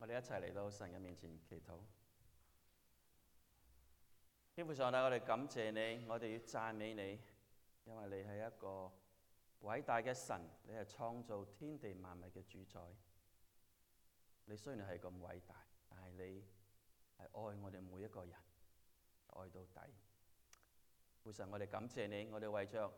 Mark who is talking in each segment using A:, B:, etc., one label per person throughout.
A: 我哋一齊嚟到神嘅面前祈禱。天父上帝，我哋感謝你，我哋要讚美你，因為你係一個偉大嘅神，你係創造天地萬物嘅主宰。你雖然係咁偉大，但係你係愛我哋每一個人，愛到底。父神，我哋感謝你，我哋為着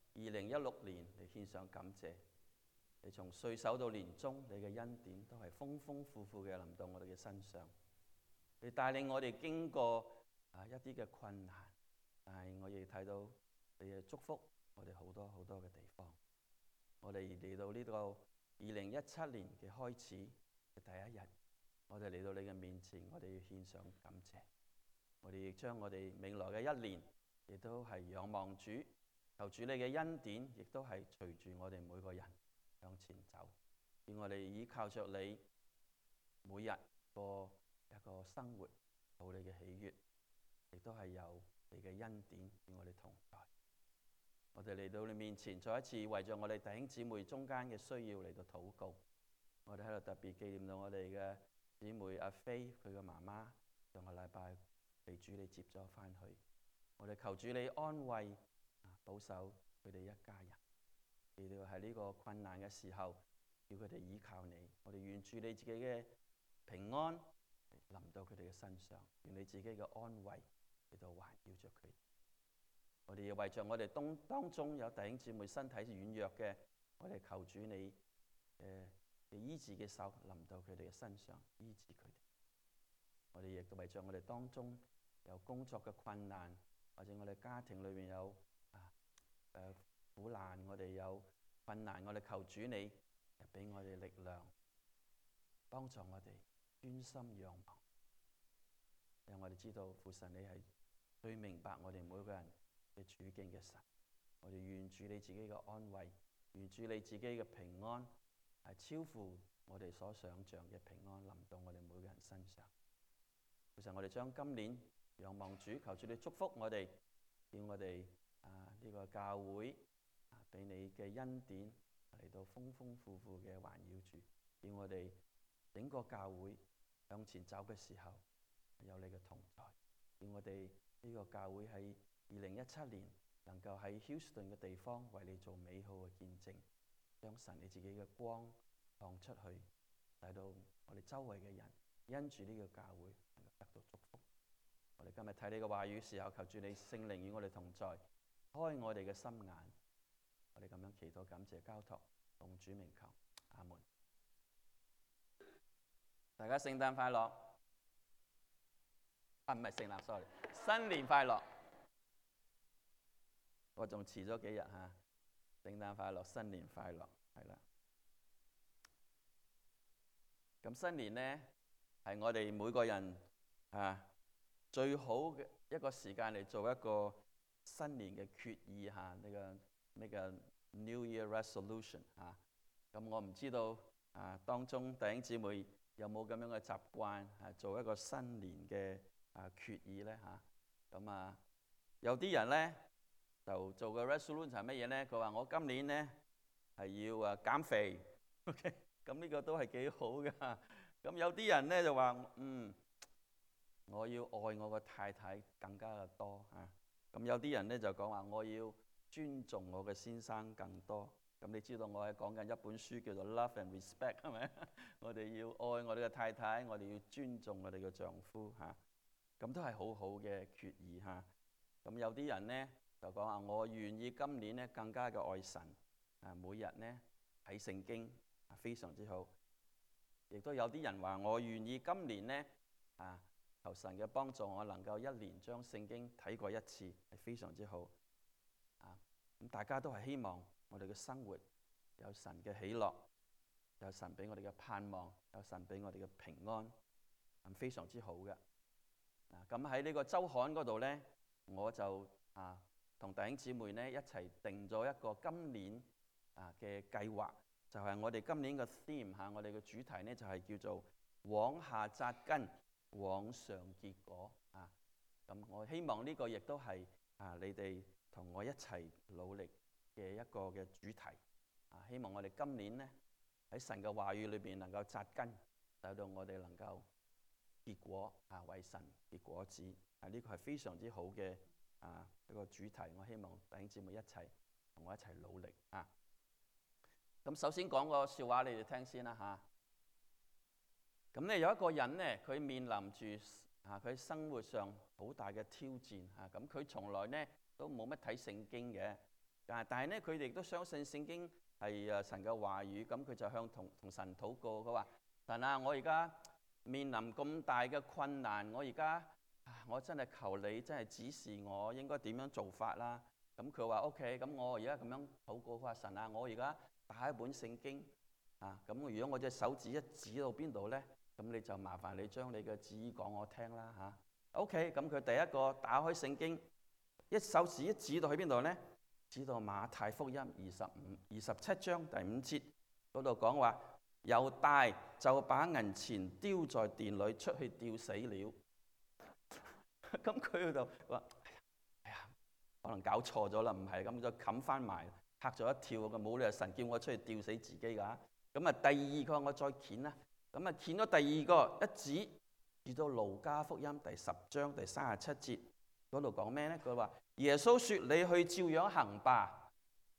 A: 2016年嚟獻上感謝。你從歲首到年終，你嘅恩典都係豐豐富富嘅臨到我哋嘅身上。你帶領我哋經過一啲嘅困難，但係我亦睇到你嘅祝福我哋好多好多嘅地方。我哋嚟到呢個2017年嘅開始嘅第一日，我哋嚟到你嘅面前，我哋要獻上感謝。我哋亦將我哋未來嘅一年，亦都係仰望主，求主你嘅恩典，亦都係隨住我哋每個人向前走。願我哋依靠着你，每日過一個生活，討你嘅喜悅，亦都係有你嘅恩典與我哋同在。我哋嚟到你面前，再一次為咗我哋弟兄姊妹中間嘅需要嚟到禱告。我哋喺度特別紀念到我哋嘅姊妹阿飛，佢嘅媽媽上個禮拜被主你接咗翻去。我哋求主你安慰、保守佢哋一家人。亦都喺呢個困難嘅時候，叫佢哋依靠你。我哋願主你自己嘅平安臨到佢哋嘅身上，願你自己嘅安慰嚟到環繞着佢。我哋要為着我哋當中有弟兄姊妹身體軟弱嘅，我哋求主你醫治嘅手臨到佢哋嘅身上，醫治佢哋。我哋亦都為着我哋當中有工作嘅困難，或者我哋家庭裏面有苦難，我哋有困難，我哋求主你俾我哋力量，幫助我哋專心仰望。讓我哋知道父神你係最明白我哋每個人嘅處境嘅神。我哋願主你自己嘅安慰，願主你自己嘅平安係超乎我哋所想象嘅平安臨到我哋每個人身上。父神，我哋將今年仰望主，求主你祝福我哋，叫我哋呢個教會俾你嘅恩典嚟到豐豐富富嘅環繞住，叫我哋整個教會向前走嘅時候有你嘅同在，叫我哋呢個教會喺2017年能夠喺 Houston 嘅地方為你做美好嘅見證，將神你自己嘅光放出去，使到我哋周圍嘅人因住呢個教會能夠得到祝福。我哋今日睇你嘅話語時候，求住你聖靈與我哋同在，開我哋嘅心眼。我哋咁樣祈禱感謝交託，奉主名求，阿門。大家聖誕快樂！唔係聖誕 ，sorry， 新年快樂！我仲遲咗幾日嚇，聖誕快樂，新年快樂，係啦。咁新年呢，係我哋每個人最好嘅一個時間嚟做一個新年嘅決意嚇，呢個 New Year Resolution 咁我唔知道當中弟兄姊妹有冇咁樣嘅習慣做一個新年嘅決意咧咁有啲人咧就做個 resolution 係乜嘢咧？佢話我今年咧係要減肥 ，OK， 咁呢個都係幾好㗎。咁有啲人咧就話我要愛我個太太更加嘅多咁有啲人咧就講話我要尊重我嘅先生更多。咁你知道我係講緊一本書叫做 Love and Respect 係咪？我哋要愛我哋嘅太太，我哋要尊重我哋嘅丈夫咁都係好好嘅決意咁有啲人咧就講話我願意今年咧更加嘅愛神每日咧睇聖經非常之好。亦都有啲人話我願意今年咧求神嘅幫助，我能夠一年將聖經睇過一次，係非常之好咁大家都係希望我哋嘅生活有神嘅喜樂，有神俾我哋嘅盼望，有神俾我哋嘅平安，非常之好嘅。咁喺呢個週刊嗰度咧，我就同弟兄姊妹咧一齊定咗一個今年嘅計劃，就係我哋今年嘅 theme 我哋嘅主題咧就係叫做往下扎根，往上結果咁我希望呢個亦都係你哋同我一齊努力嘅一個嘅主題希望我哋今年咧喺神嘅話語裏邊能夠扎根使到我哋能夠結果為神結果子。呢個係非常之好嘅一個主題。我希望弟兄姊妹一齊同我一齊努力啊！咁首先講個笑話你哋聽先啦嚇。咁咧有一個人咧，佢面臨住佢生活上好大嘅挑戰嚇。咁佢從來咧都冇乜睇聖經嘅，但係咧佢哋亦都相信聖經係神嘅話語。咁佢就向同神禱告，佢話：神啊，我而家面臨咁大嘅困難，我真係求你真係指示我應該點樣做法啦。咁佢話 OK， 咁我而家咁樣禱告，佢話：神啊，我而家打一本聖經咁如果我隻手指一指到邊度咧，咁你就麻煩你將你嘅旨意講我聽啦嚇。OK， 咁佢第一個打開聖經，手指一指到去邊度咧？指到馬太福音27章第5節嗰度講話，猶大就把銀錢丟在殿裏，出去吊死了。咁佢就話：哎呀，可能搞錯咗啦，唔係咁，就冚翻埋，嚇咗一跳。佢冇理由神叫我出去吊死自己㗎。咁啊，第二個我再鉗啦。咁啊，鉗咗第二個一指到路加福音第10章第37節嗰度講咩咧？佢話耶穌說：你去照樣行吧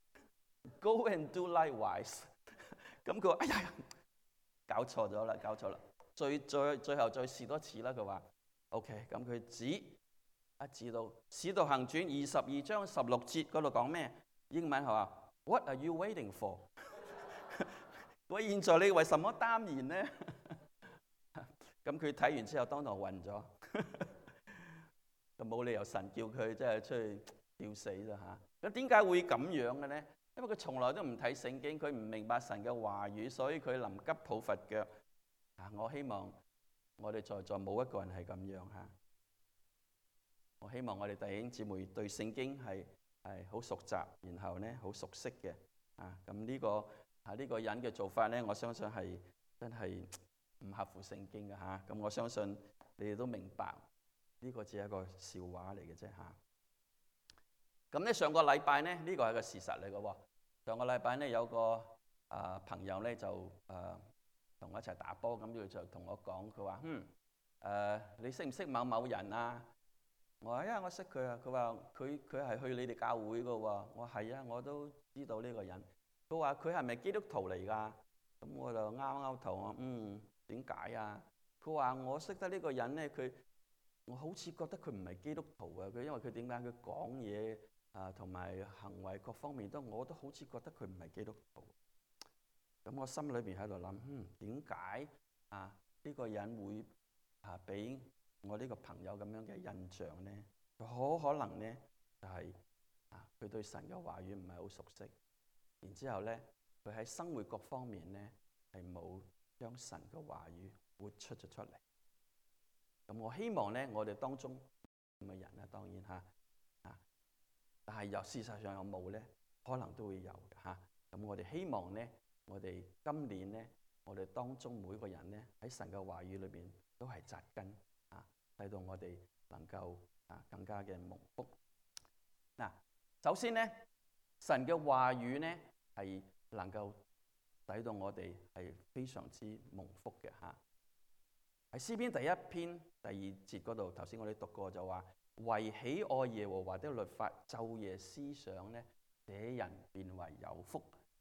A: ，Go and do likewise。咁佢話：哎呀，搞錯咗啦，搞錯啦。最後再試多次啦。佢話 OK， 咁佢指到《使徒行傳》22章16節嗰度講咩？英文係話 What are you waiting for？ 我現在你為什麼耽延呢？咁佢睇完之後當堂暈咗，就冇理由神叫佢即係出去吊死啦嚇。咁點解會咁樣嘅咧？因為佢從來都唔睇聖經，佢唔明白神嘅話語，所以佢臨急抱佛腳。我希望我哋在座冇一個人係咁樣嚇。我希望我哋弟兄姊妹對聖經係好熟習，然後咧好熟悉嘅。咁呢個人嘅做法咧，我相信係真係唔合乎聖經嘅嚇。咁我相信你哋都明白，呢個只係一個笑話嚟嘅啫嚇。咁咧上個禮拜咧，呢個係個事實嚟嘅喎。上個禮拜咧有個朋友咧就同我一齊打波，咁佢就同我講，佢話：你識唔識某某人啊？我話：我識佢啊。佢話：佢係去你哋教會嘅喎。我話：係啊，我都知道呢個人。佢話：佢係咪基督徒嚟㗎？咁我就拗頭，我點解啊？佢話：我識得呢個人咧，我好似覺得佢唔係基督徒啊。因為佢點解佢講嘢同埋行為各方面我都好似覺得佢唔係基督徒。咁我心裏邊喺度諗，點解呢個人會俾我呢個朋友咁樣嘅印象咧？好可能咧就係佢對神嘅話語唔係好熟悉，然之後咧佢喺生活各方面咧係冇將神嘅話語活出咗出嚟。咁我希望咧我哋當中咁嘅人咧，當然但係事實上有冇咧？可能都會有嘅嚇。咁我哋希望咧，我哋今年咧，我哋當中每個人咧喺神嘅話語裏邊都係扎根使到我哋能夠更加嘅蒙福。首先咧，神嘅話語咧係能夠使到我哋係非常之蒙福嘅嚇。喺詩篇第1篇第2節嗰度，頭先我哋讀過就話：為喜愛耶和華的律法，晝夜思想咧，這人便為有福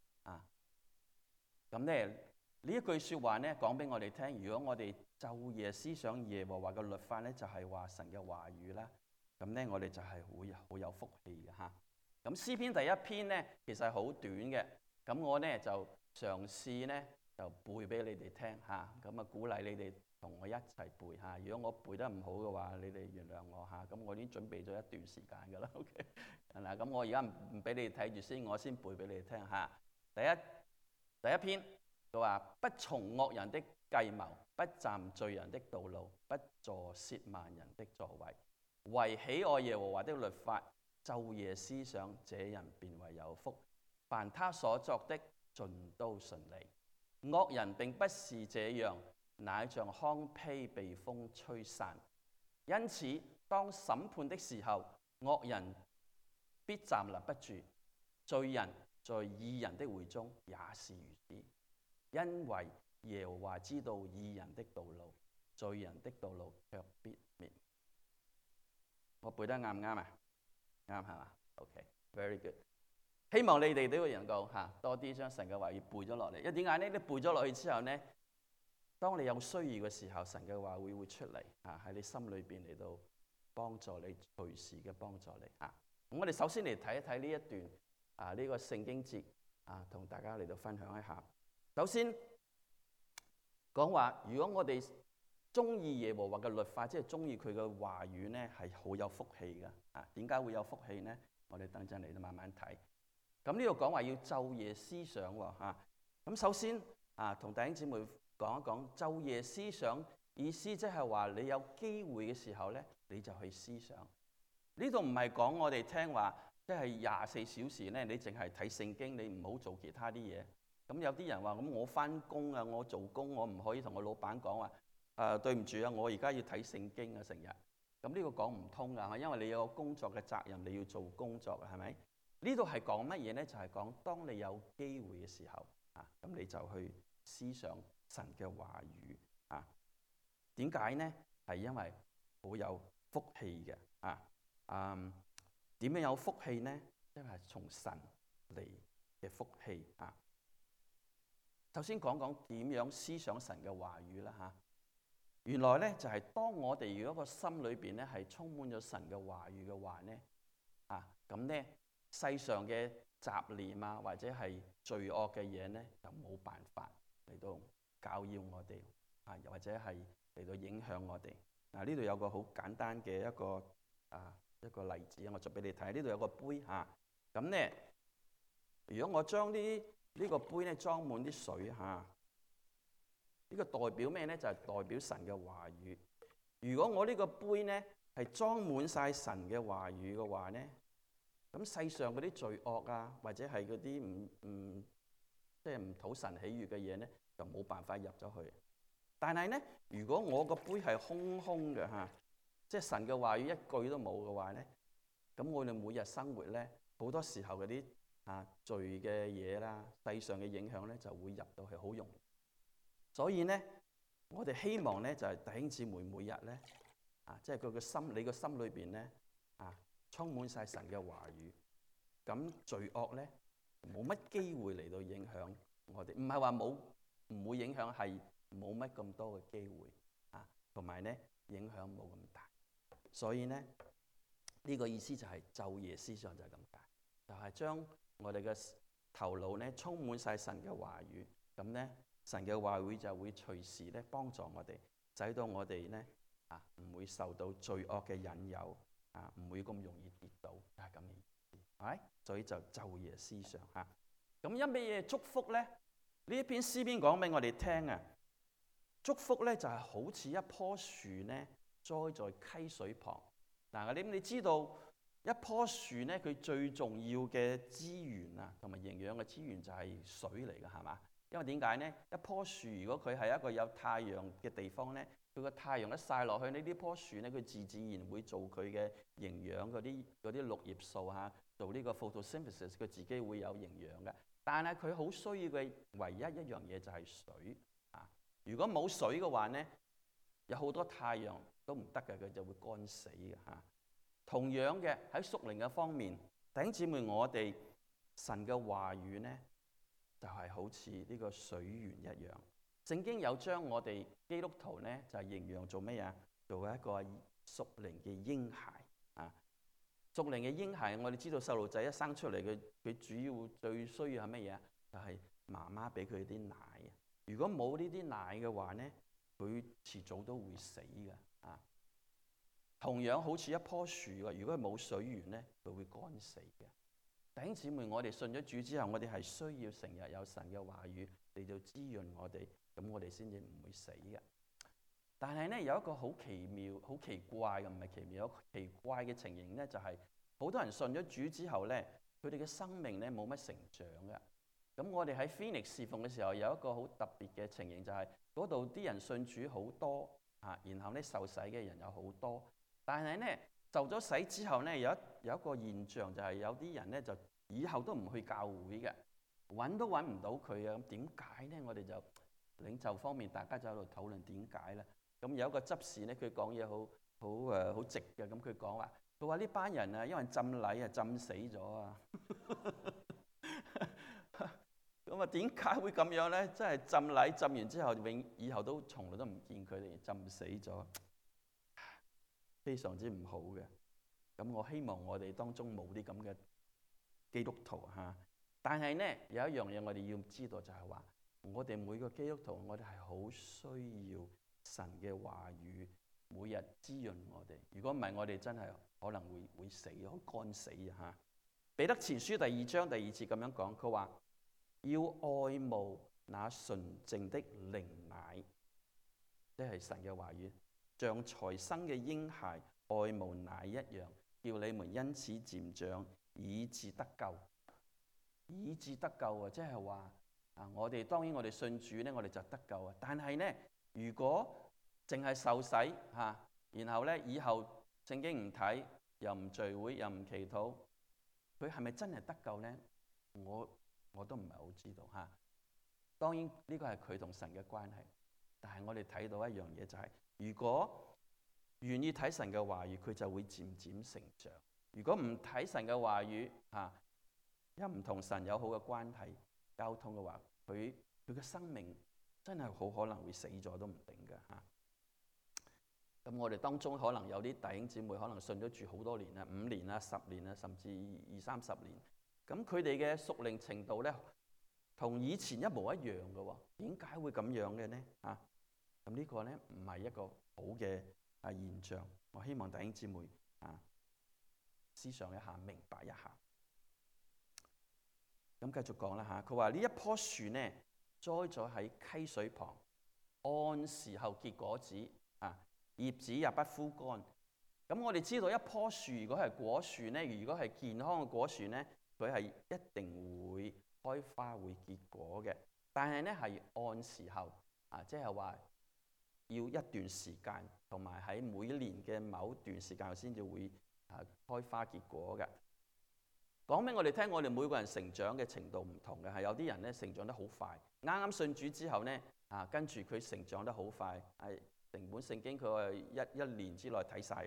A: 咁咧呢一句説話咧講俾我哋聽，如果我哋晝夜思想耶和華嘅律法咧，就係話神嘅話語啦。咁咧我哋就係會好有福氣嘅嚇。咁詩篇第1篇咧其實係好短嘅，咁我咧就嘗試咧就背俾你哋聽嚇。咁鼓勵你哋同我一齊背嚇。如果我背得唔好嘅話，你哋原諒我嚇。咁我已經準備咗一段時間㗎啦。OK 嗱，咁我而家唔俾你哋睇住先，我先背俾你哋聽嚇。第一篇佢話：不從惡人的計謀，不站罪人的道路，不坐褻慢人的座位，為喜愛耶和華的律法，晝夜思想，這人便為有福。凡他所作的，盡都順利。惡人並不是這樣，乃像糠秕被風吹散。因此，當審判的時候，惡人必站立不住，罪人在義人的會中也是如此。因為耶和華知道義人的道路，罪人的道路卻必滅。我背得啱唔啱啊？啱係嘛 ？OK，very good。希望你哋都能夠多啲將神嘅話語背咗落嚟。因為點解呢？你背咗落去之後呢，當你有需要嘅時候，神嘅話會出嚟喺你心裏邊嚟到幫助你，隨時嘅幫助你咁我哋首先嚟睇一睇呢一段呢個聖經節同大家嚟到分享一下。首先講話，如果我哋中意耶和華嘅律法，即係中意佢嘅話語呢，係好有福氣嘅。點解會有福氣呢？我哋等陣嚟到慢慢睇。咁呢度講話要晝夜思想喎。咁首先同弟兄姊妹講一講晝夜思想意思，即係話你有機會嘅時候呢，你就去思想。呢度唔係講我哋聽話，即係24小時呢，你淨係睇聖經，你唔好做其他啲嘢。咁有啲人話：咁我翻工啊，我做工，我唔可以同我老闆講話對唔住啊，我而家要睇聖經啊，成日。咁呢個講唔通㗎，因為你有個工作嘅責任，你要做工作啊，係咪？呢度係講乜嘢呢？就係講當你有機會嘅時候咁你就去思想神嘅話語點解呢？係因為好有福氣嘅點樣有福氣呢？因為係從神嚟嘅福氣首先講講點樣思想神嘅話語啦原來呢，就係當我哋如果個心裏邊呢係充滿咗神嘅話語嘅話呢咁呢世上嘅雜念或者係罪惡嘅嘢呢，就冇辦法嚟到攪擾我哋又或者係嚟到影響我哋呢度有個好簡單嘅一個例子我做俾你睇。呢度有個杯咁呢，如果我將呢個杯呢裝滿啲水呢個代表咩呢？就係代表神嘅話語。如果我呢個杯呢係裝滿晒神嘅話語嘅話呢，咁世上嗰啲罪惡或者係嗰啲即係唔討神喜悅嘅嘢呢，就冇辦法入咗去。但係呢，如果我個杯係空空嘅即係神嘅話語一句都冇嘅話呢，咁我哋每日生活呢，好多時候嗰啲罪嘅嘢啦，世上嘅影響呢，就會入到去好容易。所以呢，我哋希望呢，就係弟兄姊妹每日呢，即係佢個心，你個心裏邊呢，充滿晒神嘅話語，咁罪惡呢，冇乜機會嚟到影響我哋。唔係話唔會影響，係冇乜咁多嘅機會同埋呢影響冇咁大。所以呢，呢個意思就係晝夜思想就係咁解，就係將我哋嘅頭腦呢充滿晒神嘅話語，咁呢神嘅話語就會隨時咧幫助我哋，使到我哋呢唔會受到罪惡嘅引誘唔會咁容易跌倒，就係咁嘅意思，係咪？所以就晝夜思想咁因咩嘢祝福呢？呢一篇詩篇講俾我哋聽祝福呢就係好似一棵樹呢栽在溪水旁你知道一棵樹呢，佢最重要嘅資源同埋營養嘅資源就係水嚟㗎，係嘛？因為點解呢？一棵樹如果佢係一個有太陽嘅地方呢，佢個太陽一曬落去呢棵樹呢，佢自然會做佢嘅營養嗰啲綠葉素做呢個 photosynthesis， 佢自己會有營養嘅。但係佢好需要嘅唯一一樣嘢就係水如果冇水嘅話呢，有好多太陽都唔得嘅，佢就會乾死嘅同樣嘅喺屬靈嘅方面，弟兄姊妹，我哋神嘅話語呢，就係好似呢個水源一樣。聖經有將我哋基督徒呢，就係形容做咩啊？做一個屬靈嘅嬰孩屬靈嘅嬰孩，我哋知道細路仔一生出嚟，佢主要最需要係乜嘢？就係媽媽俾佢啲奶。如果冇呢啲奶嘅話呢，佢遲早都會死嘅同樣好似一棵樹如果冇水源呢，佢會乾死嘅。弟兄姊妹，我哋信咗主之後，我哋係需要成日有神嘅話語嚟到滋潤我哋，咁我哋先至唔會死嘅。但係呢，有一個好奇妙、好奇怪嘅，唔係奇妙，有奇怪嘅情形呢，就係好多人信咗主之後呢，佢哋嘅生命呢冇乜成長嘅。咁我哋喺 Phoenix 侍奉嘅時候，有一個好特別嘅情形，就係嗰度啲人信主好多然後呢受洗嘅人有好多。但係呢，受咗洗之後呢，有一個現象，就係有啲人呢，就以後都唔去教會嘅，揾都揾唔到佢咁點解呢？我哋就領袖方面，大家就喺度討論點解咧。咁有一個執事咧，佢講嘢好直嘅，咁佢講話，佢話呢班人啊，因為浸禮啊浸死咗啊。咁啊，點解會咁樣咧？真係浸禮浸完之後，以後都從來都唔見佢哋浸死咗，非常之唔好嘅。咁我希望我哋當中冇啲咁嘅基督徒嚇。但係咧，有一樣嘢我哋要知道就係話，我哋每個基督徒，我哋係好需要神嘅話語，每日滋潤我哋。如果唔係，我哋真係可能會死，好乾死啊嚇。彼得前書第2章第2節咁樣講，佢話要愛慕那純淨的靈奶，即係神嘅話語，像才生嘅嬰孩愛慕奶一樣，叫你們因此漸長，以致得救。以致得救啊！即係話我哋當然我哋信主咧，我哋就得救啊。但係咧，如果淨係受洗然後咧以後聖經唔睇，又唔聚會，又唔祈禱，佢係咪真係得救咧？我都唔係好知道嚇。當然呢個係佢同神嘅關係，但係我哋睇到一樣嘢就係，如果願意睇神嘅話語，佢就會漸漸成長。如果唔睇神嘅話語又唔同神有好嘅關係交通嘅話，佢嘅生命真係好可能會死咗都唔定嘅嚇。咁我哋當中可能有啲弟兄姊妹可能信咗住好多年啦，5年啊、10年啊，甚至20-30年。咁佢哋嘅屬靈程度咧，同以前一模一樣嘅喎。點解會咁樣嘅呢？咁呢個咧唔係一個好嘅現象。我希望弟兄姊妹思想一下，明白一下。咁繼續講啦嚇，佢話呢一棵樹呢，栽咗喺溪水旁，按時候結果子，葉子也不枯乾。咁我哋知道一棵樹如果係果樹呢，如果係健康嘅果樹呢，佢係一定會開花會結果嘅。但係呢係按時候即係話要一段時間，同埋喺每年嘅某段時間先至會開花結果嘅。講俾我哋聽，我哋每個人成長嘅程度唔同嘅，係有啲人咧成長得好快，啱啱信主之後咧跟住佢成長得好快，係成本聖經佢話一年之內睇晒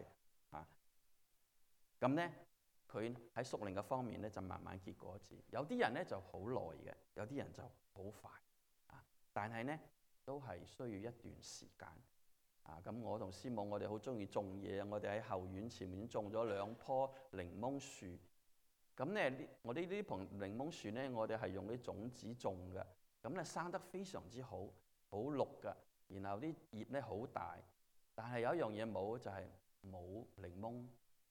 A: 咁咧佢喺屬靈嘅方面咧就慢慢結果子。有啲人咧就好耐嘅，有啲人就好快但係咧都係需要一段時間咁我同師母我哋好中意種嘢，我哋喺後院前面種咗2棵檸檬樹。咁咧，我呢盆檸檬樹咧，我哋係用啲種子種嘅，咁咧生得非常之好，好綠㗎。然後啲葉咧好大，但係有一樣嘢冇，就係冇檸檬。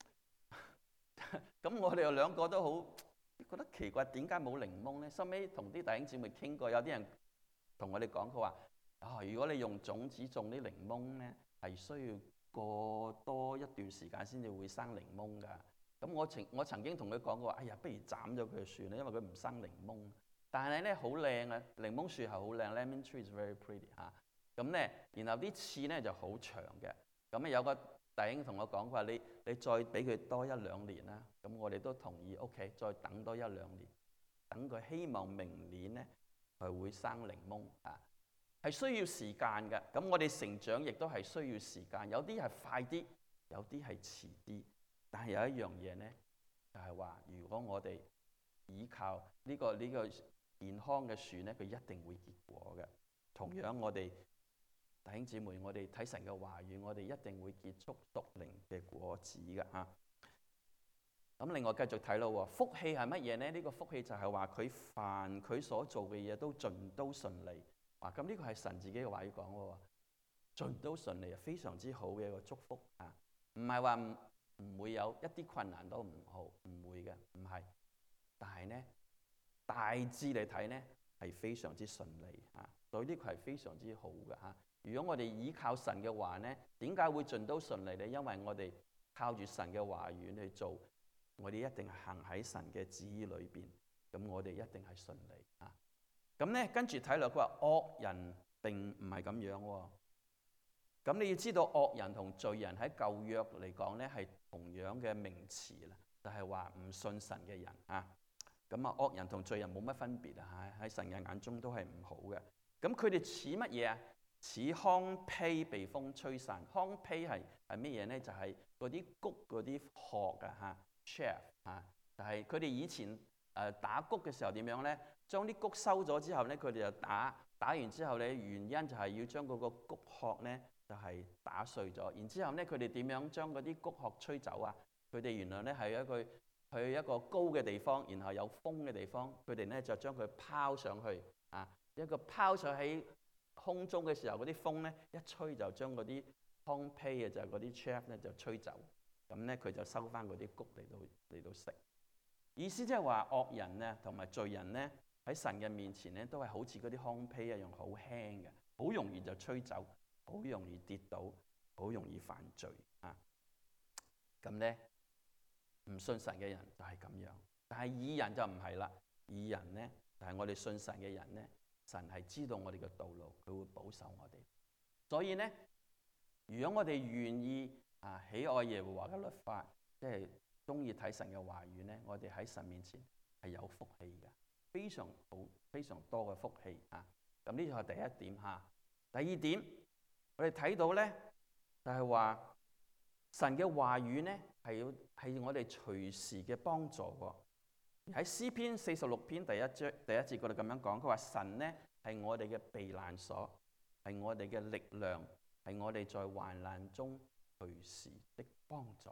A: 咁我哋有2個都好覺得奇怪，點解冇檸檬咧？收尾同啲弟兄姊妹傾過，有啲人同我哋講，佢話如果你用種子種啲檸檬咧，係需要過多一段時間先至會生檸檬㗎。咁我曾經同佢講過，哎呀，不如斬咗佢就算啦，因為佢唔生檸檬。但係咧好靚啊，檸檬樹係好靚 ，lemon tree is very pretty 咁咧，然後啲刺咧就好長嘅。咁有個弟兄同我講，佢話你再俾佢多1-2年啦。咁我哋都同意 ，OK， 再等多1-2年，等佢希望明年咧係會生檸檬係需要時間嘅。咁我哋成長亦都係需要時間，有啲係快啲，有啲係遲啲。但係有一樣嘢咧，就係話，如果我哋依靠呢個健康嘅樹咧，佢一定會結果嘅。同樣我哋弟兄姊妹，我哋睇神嘅話語，我哋一定會結出屬靈嘅果子嘅咁另外繼續睇咯，福氣係乜嘢咧？呢個福氣就係話佢凡佢所做嘅嘢都盡都順利。咁呢個係神自己嘅話語講喎，盡都順利，非常之好嘅一個祝福唔係話唔會有一啲困難都唔好，唔會嘅，唔係。但係咧，大致嚟睇咧係非常之順利所以呢個係非常之好嘅如果我哋依靠神嘅話咧，點解會盡都順利咧？因為我哋靠住神嘅話語去做，我哋一定行喺神嘅旨意裏邊，咁我哋一定係順利咁咧跟住睇落，佢話惡人並唔係咁樣喎。咁你要知道，惡人同罪人喺舊約嚟講咧係同樣嘅名詞啦，就係話唔信神嘅人咁惡人同罪人冇乜分別喺神嘅眼中都係唔好嘅。 咁佢哋似乜嘢啊？似糠秕被風吹散。糠秕係乜嘢咧？就係嗰啲穀嗰啲殼啊chaff 就係佢哋以前打穀嘅時候點樣咧？將啲穀收咗之後咧，佢哋就打完之後咧，原因就係要將嗰個穀殼咧就係打碎咗。然之後咧，佢哋點樣將嗰啲穀殼吹走啊？佢哋原來咧係去一個高嘅地方，然後有風嘅地方，佢哋咧就將佢拋上去一個拋上喺空中嘅時候，嗰啲風咧一吹就將嗰啲糠秕就係嗰啲 chaff 咧就吹走，咁咧佢就收翻嗰啲穀嚟到食。意思即係話惡人咧同埋罪人咧喺神嘅面前咧都係好似嗰啲糠秕一樣好輕嘅，好容易就吹走，好容易跌倒，好容易犯罪咁咧唔信神嘅人就係咁樣，但係義人就唔係啦。義人咧就係我哋信神嘅人咧，神係知道我哋嘅道路，佢會保守我哋。所以咧，如果我哋願意喜愛耶和華嘅律法，即係中意睇神嘅話語咧，我哋喺神面前係有福氣嘅，非常好，非常多嘅福氣咁呢個係第一點第二點，我哋睇到咧就係話神嘅話語咧係我哋隨時嘅幫助喎。喺詩篇46篇第一節嗰度咁樣講，佢話神咧係我哋嘅避難所，係我哋嘅力量，係我哋在患難中隨時的幫助。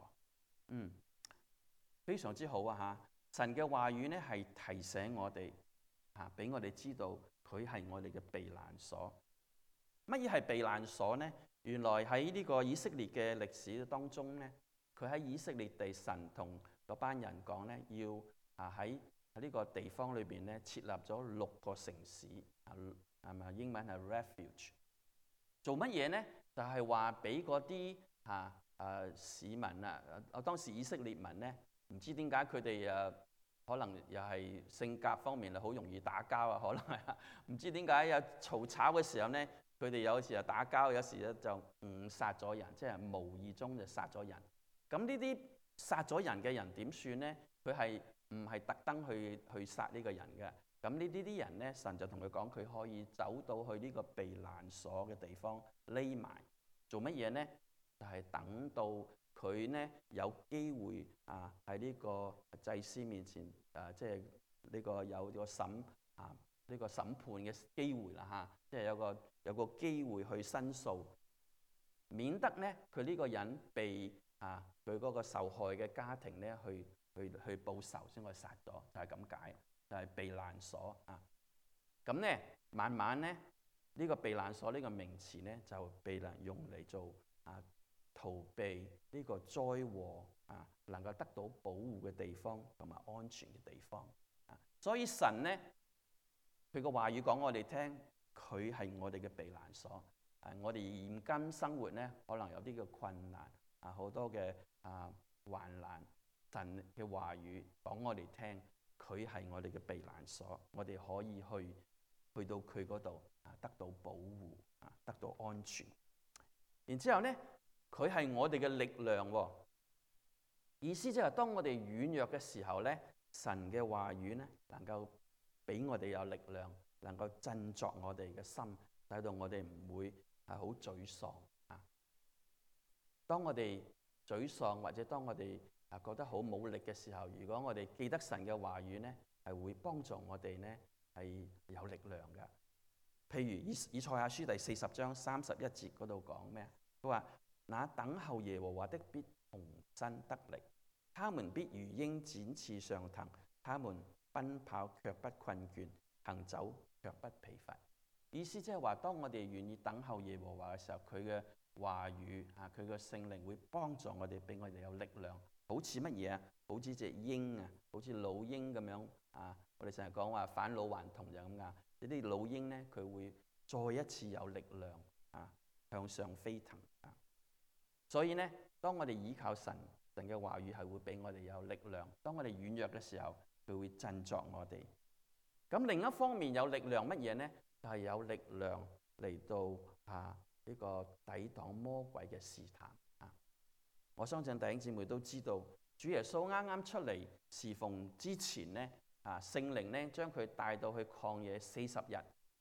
A: 非常之好神嘅話語咧係提醒我哋俾我哋知道佢係我哋嘅避難所。乜嘢係避難所呢？原來喺呢個以色列嘅歷史當中咧，佢喺以色列地，神同嗰班人講咧，要喺呢個地方裏邊咧設立咗6個城市係咪？英文係 refuge。做乜嘢呢？就係話俾嗰啲市民當時以色列民咧，唔知點解佢哋可能又係性格方面好容易打交可能係唔知點解有嘈吵嘅時候咧，佢哋有時就打交，有時咧就誤殺咗人，即係無意中就殺咗人。咁呢啲殺咗人嘅人點算咧？佢係唔係特登去殺呢個人嘅？咁呢啲人咧，神就同佢講，佢可以走到去呢個避難所嘅地方匿埋，做乜嘢咧？就係等到佢咧有機會喺呢個祭司面前即係呢個有個審判嘅機會啦即係有個機會去申訴，免得咧佢呢個人被佢嗰個受害嘅家庭咧去報仇，先可以殺咗，就係咁解，就係避難所咁咧慢慢咧呢個避難所呢個名詞咧就被人用嚟做逃避呢個災禍能夠得到保護嘅地方同埋安全嘅地方所以神咧佢個話語講我哋聽，佢係我哋嘅避難所我哋現今生活咧可能有啲嘅困難好多嘅患難，神嘅話語講我哋聽，佢係我哋嘅避難所，我哋可以去到佢嗰度得到保護得到安全。然之後咧佢係我哋嘅力量意思即係當我哋軟弱嘅時候咧，神嘅話語咧能夠俾我哋有力量，能夠振作我哋嘅心，使到我哋唔會好沮喪當我哋沮喪或者當我哋覺得好冇力嘅時候，如果我哋記得神嘅話語咧，係會幫助我哋咧係有力量嘅。譬如以賽亞書第40章31節嗰度講咩？佢話：那等候耶和華的必重新得力，他們必如鷹展翅上騰，他們奔跑卻不困倦，行走卻不疲乏。意思即係話，當我哋願意等候耶和華嘅時候，佢嘅話語佢嘅聖靈會幫助我哋，俾我哋有力量。好似乜嘢好似隻鷹好似老鷹咁樣我哋成日講話返老還童就咁呢啲老鷹咧，佢會再一次有力量向上飛騰所以咧，當我哋依靠神嘅話語係會俾我哋有力量。當我哋軟弱嘅時候，佢會振作我哋。咁另一方面有力量乜嘢咧？就係有力量嚟到呢個抵擋魔鬼嘅試探我相信弟兄姊妹都知道，主耶穌啱啱出嚟侍奉之前咧聖靈咧將佢帶到去曠野40日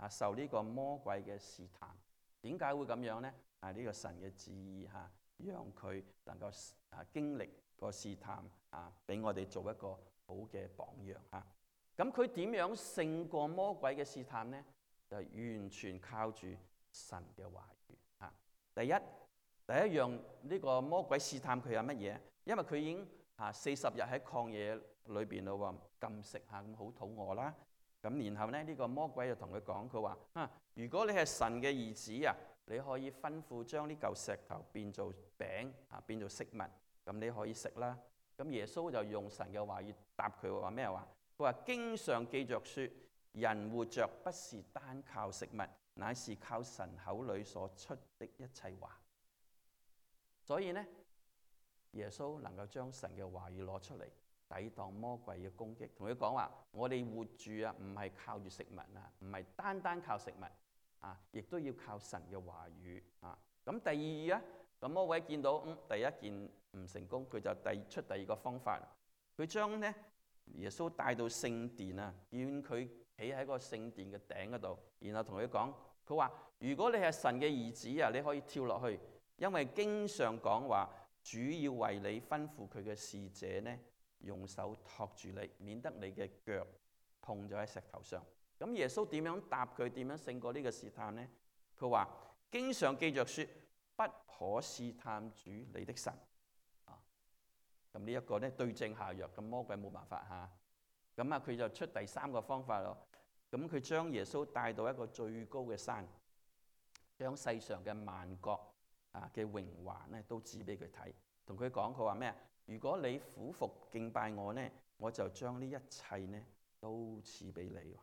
A: 受呢個魔鬼嘅試探。點解會咁樣呢？呢個神嘅旨意讓佢能夠經歷個試探俾我哋做一個好嘅榜樣咁佢點樣勝過魔鬼嘅試探呢？就完全靠住神嘅話語第一樣呢個魔鬼試探佢係乜嘢？因為佢已經40日喺曠野裏邊咯，禁食咁好肚餓啦。咁然後呢個魔鬼就同佢講，佢話如果你係神嘅兒子你可以吩咐將呢嚿石頭變做餅變做食物，咁你可以食啦。咁耶穌就用神嘅話語答佢話咩話？佢話經上記着說，人活着不是單靠食物，乃是靠神口裏所出的一切話。所以呢，耶穌能夠將神嘅話語攞出嚟抵擋魔鬼嘅攻擊，同佢講話：我哋活住唔係靠住食物唔係單靠食物亦都要靠神嘅話語咁第二咁魔鬼見到第一件唔成功，佢就出第二個方法，佢將呢耶穌帶到聖殿叫佢企喺個聖殿嘅頂嗰度，然後同佢講，佢話：如果你係神嘅兒子你可以跳落去，因為經上講話，主要為你吩咐佢嘅使者呢，用手托住你，免得你嘅腳碰咗喺石頭上。咁耶穌點樣答佢？點樣勝過呢個試探呢？佢話：經上記着說，不可試探主你的神。咁呢一個呢對症下藥，咁魔鬼冇辦法咁佢就出第三個方法咯。咁佢將耶穌帶到一個最高嘅山，將世上嘅萬國嘅榮華呢都指俾佢睇，同佢講，佢話咩？如果你俯伏敬拜我呢，我就將呢一切呢都賜俾你。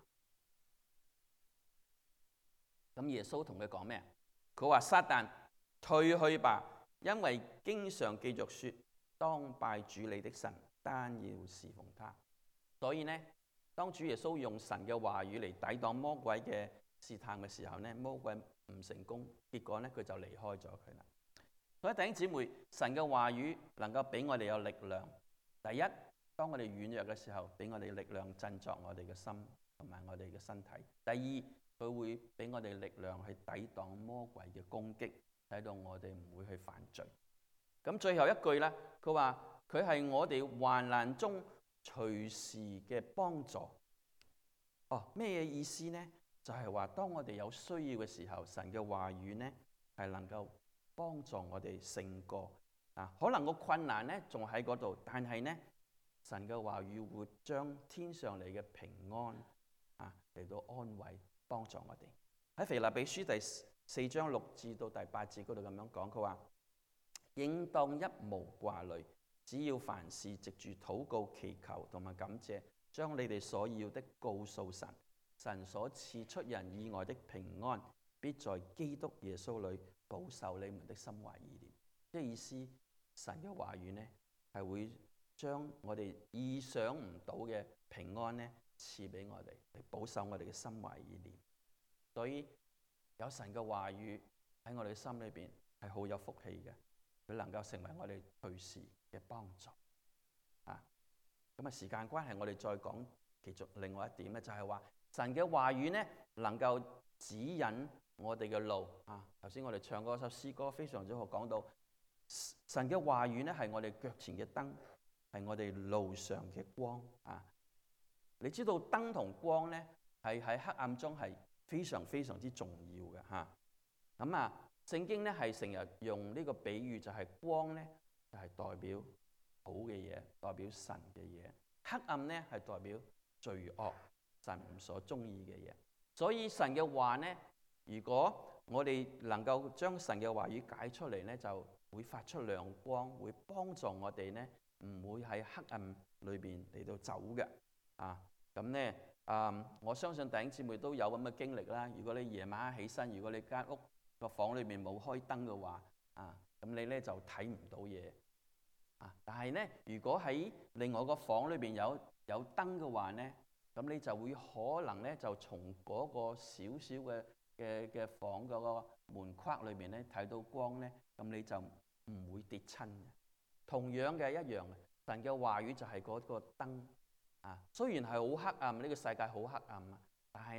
A: 咁耶穌同佢講咩？佢話：撒旦退去吧，因為經上記着說，當拜主你的神，單要侍奉他。所以呢，當主耶穌用神嘅話語嚟抵擋魔鬼嘅試探嘅時候呢，魔鬼唔成功，結果呢佢就離開咗佢啦。所以弟兄姊妹，神嘅話語能夠俾我哋有力量。第一，當我哋軟弱嘅時候，俾我哋力量振作我哋嘅心同埋我哋嘅身體。第二，佢會俾我哋力量去抵擋魔鬼嘅攻擊，使到我哋唔會去犯罪。咁最後一句呢，佢話佢係我哋患難中隨時嘅幫助。咩意思呢？就係話當我哋有需要嘅時候，神嘅話語呢係能夠幫助我哋勝過可能個困難呢仲喺嗰度，但係呢神嘅話語會將天上嚟嘅平安嚟到安慰幫助我哋。喺腓立比書第4章6至到第8節嗰度咁樣講，佢話：應當一無掛慮，只要凡事藉住禱告、祈求同埋感謝，將你哋所要的告訴神。神所賜出人意外的平安，必在基督耶穌裏保守你們的心懷意念。即係意思，神嘅話語呢係會將我哋意想唔到嘅平安呢賜俾我哋，嚟保守我哋嘅心懷意念。所以有神嘅話語喺我哋嘅心裏邊係好有福氣嘅，佢能夠成為我哋隨時嘅幫助。咁時間關係，我哋再講其中另外一點咧，就係話神嘅話語呢能夠指引我哋嘅路。頭先我哋唱嗰首詩歌非常之好，講到神嘅話語呢係我哋腳前嘅燈，係我哋路上嘅光。你知道燈同光呢係喺黑暗中係非常非常之重要嘅。咁聖經呢係成日用呢個比喻，就係光呢就係代表好嘅嘢，代表神嘅嘢；黑暗呢係代表罪惡，神唔所中意嘅嘢。所以神嘅話呢，如果我哋能夠將神嘅話語解出嚟呢，就會發出亮光，會幫助我哋呢唔會喺黑暗裏邊嚟到走嘅。咁呢我相信弟兄姊妹都有咁嘅經歷啦。如果你夜晚起身，如果你間屋個房裏面冇開燈嘅話，咁你呢就睇唔到嘢。但係呢，如果喺另外個房裏邊有燈嘅話呢，咁你就會可能呢就從嗰個少少嘅房嗰個門框裏面呢睇到光呢，咁你就唔會跌親嘅。同樣嘅一樣，神嘅話語就係嗰個燈。雖然係好黑暗，呢個世界好黑暗但係呢，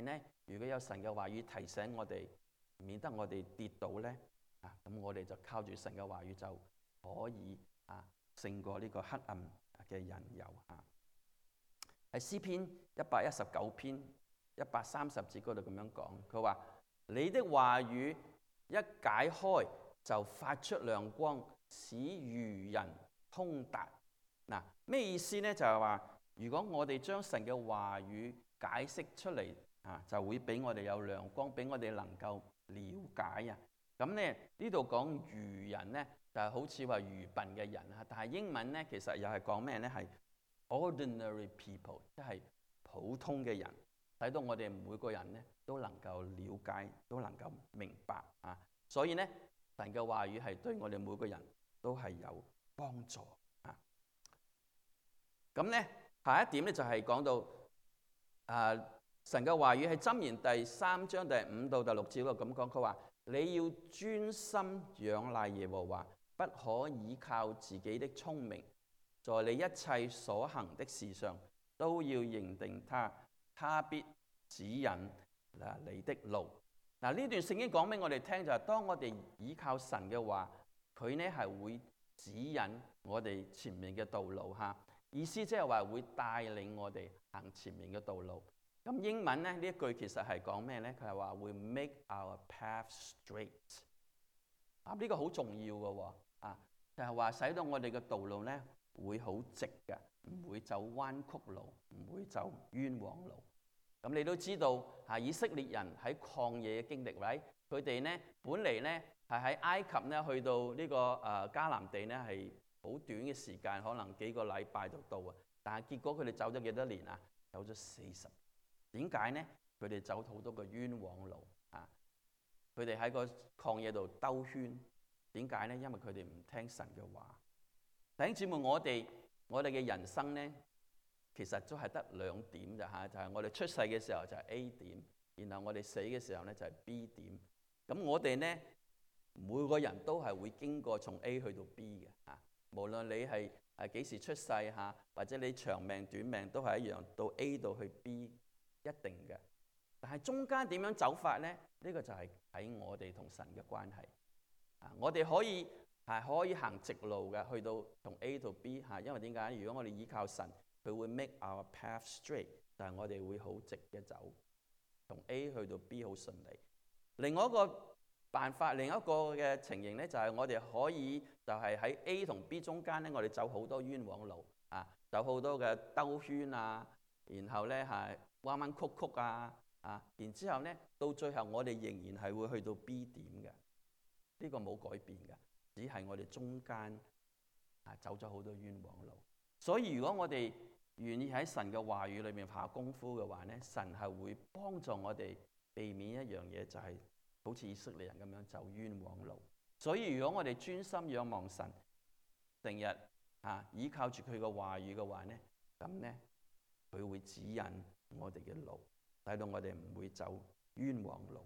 A: 如果有神嘅話語提醒我哋，免得我哋跌倒咧，咁我哋就靠住神嘅話語就可以勝過呢個黑暗嘅引誘啊！喺詩篇119篇130節嗰度咁樣講，佢話：你的話語一解開，就發出亮光，使愚人通達。嗱，咩意思呢？就係話，如果我哋將神嘅話語解釋出嚟就會俾我哋有亮光，俾我哋能夠了解啊。咁咧呢度講愚人呢，就係好似話愚笨嘅人啊。但係英文呢，其實又係講咩呢？係 ordinary people，即係普通嘅人，使到我哋每個人呢都能夠了解，都能夠明白啊。所以呢，神嘅話語係對我哋每個人都係有幫助啊。咁呢，下一點呢，就係講到神嘅話語係箴言第3章第5到第6節嗰度咁講，佢話：你要專心仰賴耶和華，不可倚靠自己的聰明，在你一切所行的事上都要認定他，他必指引你的路。嗱，呢段聖經講俾我哋聽就係，當我哋倚靠神嘅話，佢呢係會指引我哋前面嘅道路嚇。意思即係話會帶領我哋行前面嘅道路。咁英文呢，呢一句其實係講咩呢？佢係話會 make our path straight。呢個好重要嘅喎，就係話使到我哋嘅道路呢會好直嘅，唔會走彎曲路，唔會走冤枉路。咁你都知道以色列人喺曠野嘅經歷，佢哋呢本嚟呢係喺埃及呢去到呢個迦南地呢係好短嘅時間，可能幾個禮拜就到啊。但係結果佢哋走咗幾多年啊？走咗40。點解呢？佢哋走好多個冤枉路啊！佢哋喺個曠野度兜圈。點解呢？因為佢哋唔聽神嘅話。弟兄姊妹，我哋嘅人生呢，其實都係得2點咋，就係我哋出世嘅時候就係 A 點，然後我哋死嘅時候呢就係 B 點。咁我哋呢，每個人都係會經過從 A 去到 B 嘅。無論你係幾時出世或者你長命短命都係一樣，到 A 度去 B 一定嘅。但係中間點樣走法呢？呢個就係喺我哋同神嘅關係。我哋可以行直路嘅，去到從 A 到 B 因為點解？如果我哋依靠神，佢會 make our path straight，但係我哋會好直嘅走，從 A 去到 B 好順利。另外一個辦法，另一個嘅情形呢，就係我哋可以就係喺 A 同 B 中間呢，我哋走好多冤枉路走好多嘅兜圈然後呢係彎彎曲曲然之後呢，到最後我哋仍然係會去到 B 點嘅。呢個冇改變嘅，只係我哋中間走咗好多冤枉路。所以如果我哋願意喺神嘅話語裏面下功夫嘅話呢，神係會幫助我哋避免一樣嘢，就係好似以色列人咁樣走冤枉路。所以如果我哋專心仰望神，成日依靠住佢嘅話語嘅話呢，咁呢佢會指引我哋嘅路，使到我哋唔會走冤枉路。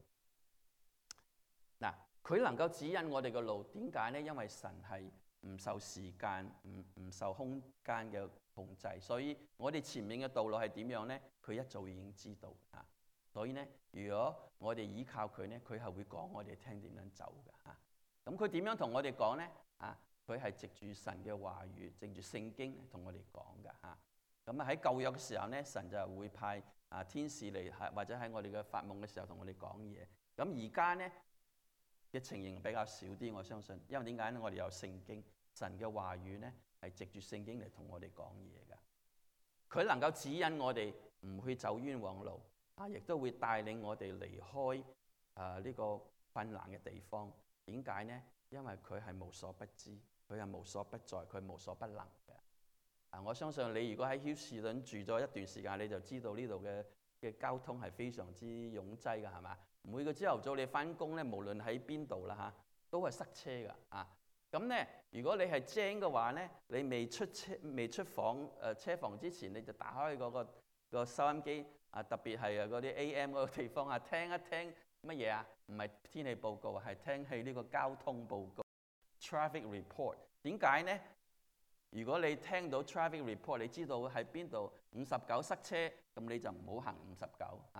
A: 佢能夠指引我哋嘅路，點解呢？因為神係唔受時間、唔受空間嘅控制，所以我哋前面嘅道路係點樣呢？佢一早已經知道所以呢，如果我哋依靠佢呢，佢係會講我哋聽點樣走嘅咁佢點樣同我哋講呢？佢係藉住神嘅話語，藉住聖經同我哋講嘅咁喺舊約嘅時候呢，神就會派天使嚟，或者喺我哋嘅發夢嘅時候同我哋講嘢。咁而家呢嘅情形比較少啲，我相信，因為點解呢？我哋有聖經，神嘅話語呢係藉住聖經嚟同我哋講嘢嘅。佢能夠指引我哋唔去走冤枉路亦都會帶領我哋離開呢個困難嘅地方。點解呢？因為佢係無所不知，佢係無所不在，佢無所不能嘅。我相信你如果喺休士頓住咗一段時間，你就知道呢度嘅交通係非常之擁擠嘅，係嘛？每個朝頭早你翻工咧，無論喺邊度啦都係塞車㗎咁咧，如果你係精嘅話咧，你未出房車房之前，你就打開嗰個收音機特別係嗰啲 AM 嗰個地方聽一聽乜嘢唔係天氣報告，係聽起呢個交通報告 traffic report。點解呢？如果你聽到 traffic report， 你知道喺邊度59塞車，咁你就唔好行59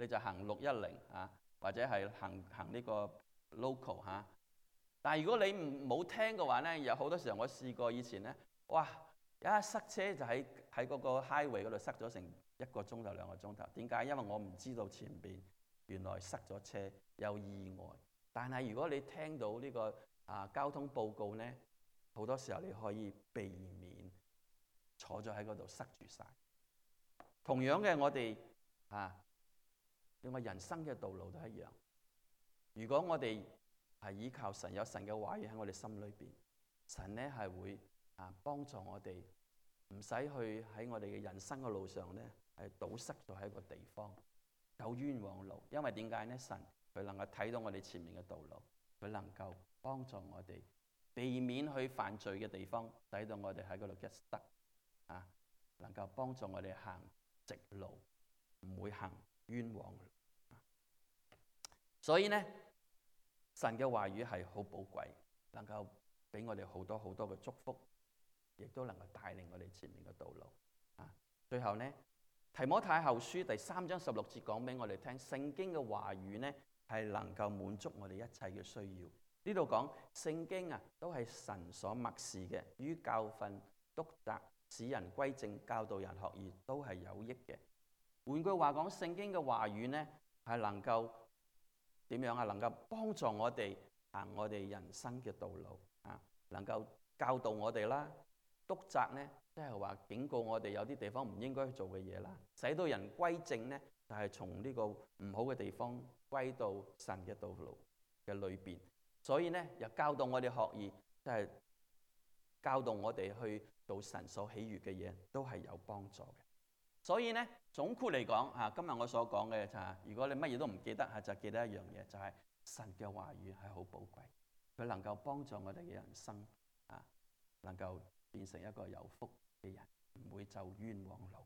A: 你就行610或者係行呢個 local 但係如果你冇聽嘅話咧，有好多時候我試過以前咧，哇！一塞車就喺嗰個 highway 嗰度塞咗成1個鐘頭2個鐘頭。點解？因為我唔知道前邊原來塞咗車有意外。但係如果你聽到呢個交通報告咧，好多時候你可以避免坐咗喺嗰度塞住晒。同樣嘅，我哋用我人生嘅道路都一樣。如果我哋係依靠神，有神嘅話語喺我哋心裏邊，神咧係會幫助我哋，唔使去喺我哋嘅人生嘅路上咧係堵塞咗喺一個地方，走冤枉路。因為點解咧？神佢能夠睇到我哋前面嘅道路，佢能夠幫助我哋避免去犯罪嘅地方，使到我哋喺嗰度 get stuck 能夠幫助我哋行直路，唔會行冤枉路。所以咧，神嘅話語係好寶貴，能夠俾我哋好多好多嘅祝福，亦都能夠帶領我哋前面嘅道路。最後呢，提摩太後書第3章16節講俾我哋聽，聖經嘅話語呢係能夠滿足我哋一切嘅需要。呢度講聖經都係神所默示嘅，於教訓、督責、使人歸正、教導人學義，都係有益嘅。換句話講，聖經嘅話語呢係能夠點樣能夠幫助我哋行我哋人生嘅道路能夠教導我哋啦。督責呢，即係話警告我哋有啲地方唔應該做嘅嘢啦，使到人歸正呢，就係從呢個唔好嘅地方歸到神嘅道路嘅裏邊。所以呢，又教導我哋學義，即係教導我哋去做神所喜悅嘅嘢，都係有幫助嘅。所以呢，總括嚟講今日我所講嘅就係，如果你乜嘢都唔記得就記得一樣嘢，就係神嘅話語係好寶貴，佢能夠幫助我哋嘅人生能夠變成一個有福嘅人，唔會走冤枉路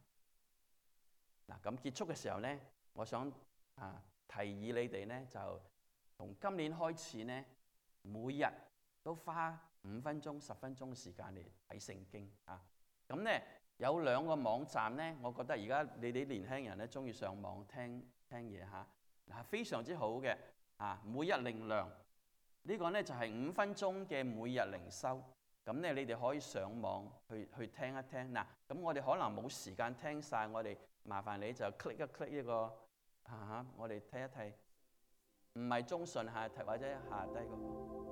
A: 咁結束嘅時候呢，我想提議你哋呢，就從今年開始呢，每日都花5分鐘、10分鐘嘅時間嚟睇聖經咁呢，有2個網站呢，我覺得而家你哋年輕人咧中意上網聽嘢非常之好嘅每日靈糧呢個呢，就係5分鐘嘅每日靈修。咁咧，你哋可以上網去聽一聽咁我哋可能冇時間聽晒，我哋麻煩你就 click 一 click 呢個我哋睇一睇，唔係中信或者下低個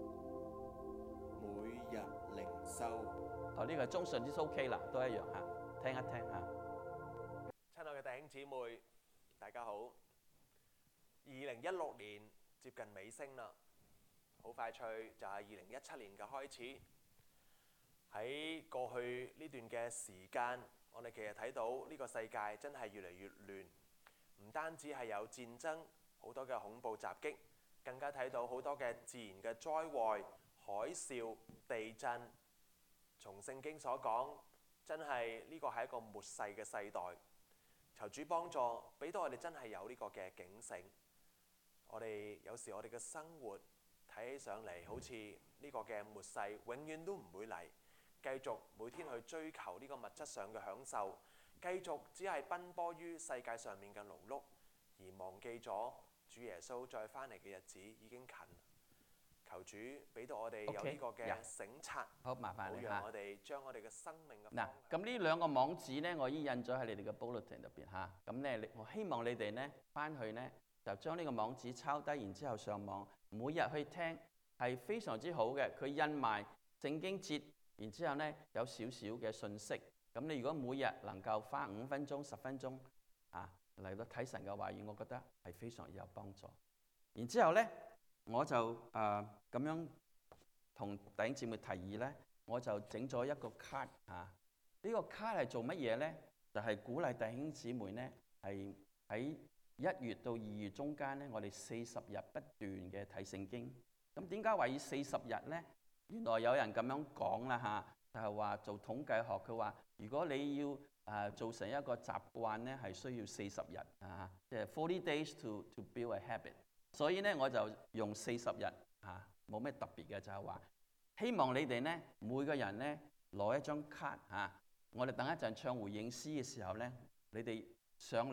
B: 每日靈修。
A: 呢個中信都 OK 啦，都一樣聽一聽
B: 親愛嘅弟兄姊妹，大家好。2016年接近尾聲啦，好快脆就係2017年嘅開始。喺過去呢段嘅時間，我哋其實睇到呢個世界真係越嚟越亂，唔單止係有戰爭，好多嘅恐怖襲擊，更加睇到好多嘅自然嘅災禍、海嘯、地震。從聖經所講，真係呢個係一個末世嘅世代。求主幫助，俾到我哋真係有呢個嘅警醒。我哋有時我哋嘅生活睇起上嚟好似呢個嘅末世永遠都唔會嚟。繼續每天去追求呢個物質上嘅享受，繼續只係奔波於世界上面嘅勞碌，而忘記咗主耶穌再返嚟嘅日子已經近。求主俾到我哋有呢個嘅醒察，
A: 好麻煩你
B: 讓我哋將我哋嘅生命嘅方向。
A: 咁呢2個網址呢，我已經印咗喺你哋嘅 bulletin 入邊咁呢，我希望你哋呢翻去呢，就將呢個網址抄低，然之後上網每日去聽，係非常之好嘅。佢印埋聖經節。然之後呢，有少少嘅信息，咁你如果每日能夠花5分鐘、10分鐘嚟到睇神嘅話語，我覺得係非常有幫助。然之後呢，我就咁樣同弟兄姊妹提議呢，我就整咗一個卡呢個卡係做乜嘢呢？就係鼓勵弟兄姊妹呢，係喺1月到2月中間呢，我哋40日不斷嘅睇聖經。咁點解話要40日呢？原來有人咁樣講啦就係話做統計學，佢話如果你要做成一個習慣呢，係需要40日即係40 days to build a habit。所以呢，我就用40日冇咩特別嘅，就係話希望你哋呢，每個人呢攞一張卡我哋等一陣唱回應詩嘅時候呢，你哋上嚟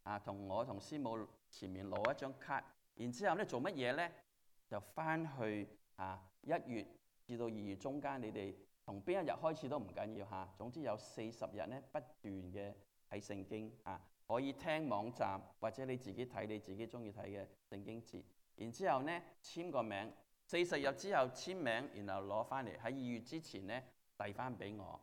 A: 同我同師母前面攞一張卡，然之後咧做乜嘢咧？就翻去1月至到2月中間，你哋從邊一日開始都唔緊要嚇。總之有40日咧不斷嘅睇聖經可以聽網站或者你自己睇你自己中意睇嘅聖經節。然之後咧簽個名，40日之後簽名，然後攞翻嚟喺2月之前咧遞翻俾我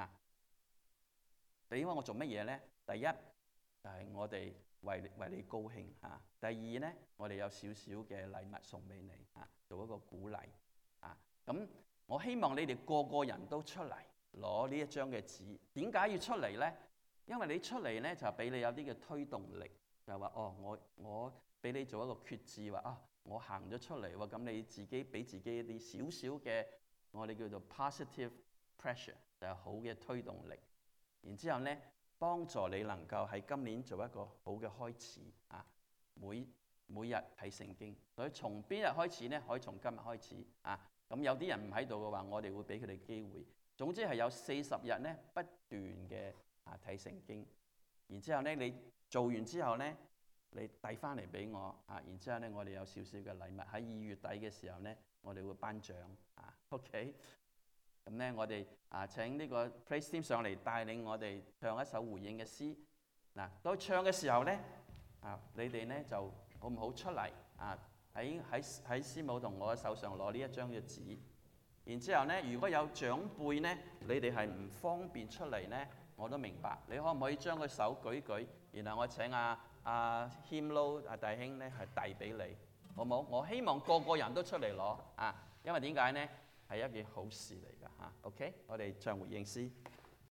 A: 俾我做乜嘢咧？第一就係我哋為你高興第二咧，我哋有少少嘅禮物送俾你做一個鼓勵咁我希望你哋個個人都出嚟攞呢一張嘅紙。點解要出嚟咧？因為你出嚟咧就俾你有啲嘅推動力，就係話我俾你做一個決志，話我行咗出嚟喎，咁你自己俾自己一啲少少嘅我哋叫做 positive pressure， 就係好嘅推動力。然之後咧，幫助你能夠喺今年做一個好嘅開始每日睇聖經。所以從邊日開始咧？可以從今日開始咁有啲人唔喺度嘅話，我哋會俾佢哋機會。總之係有40日咧不斷嘅睇聖經。然之後咧，你做完之後咧，你遞翻嚟俾我然之後咧，我哋有少少嘅禮物喺2月底嘅時候咧，我哋會頒獎OK。咁咧，我哋請呢個 praise team 上嚟帶領我哋唱一首回應嘅詩。到唱嘅時候咧你哋咧就好唔好出嚟喺師母同我嘅手上攞呢一張嘅紙。然之後咧，如果有長輩咧，你哋係唔方便出嚟咧，我都明白。你可唔可以將個手舉舉，然後我請謙撈弟兄咧係遞俾你，好唔好？我希望個個人都出嚟攞因為點解咧？係一件好事嚟㗎OK， 我哋唱回應詩。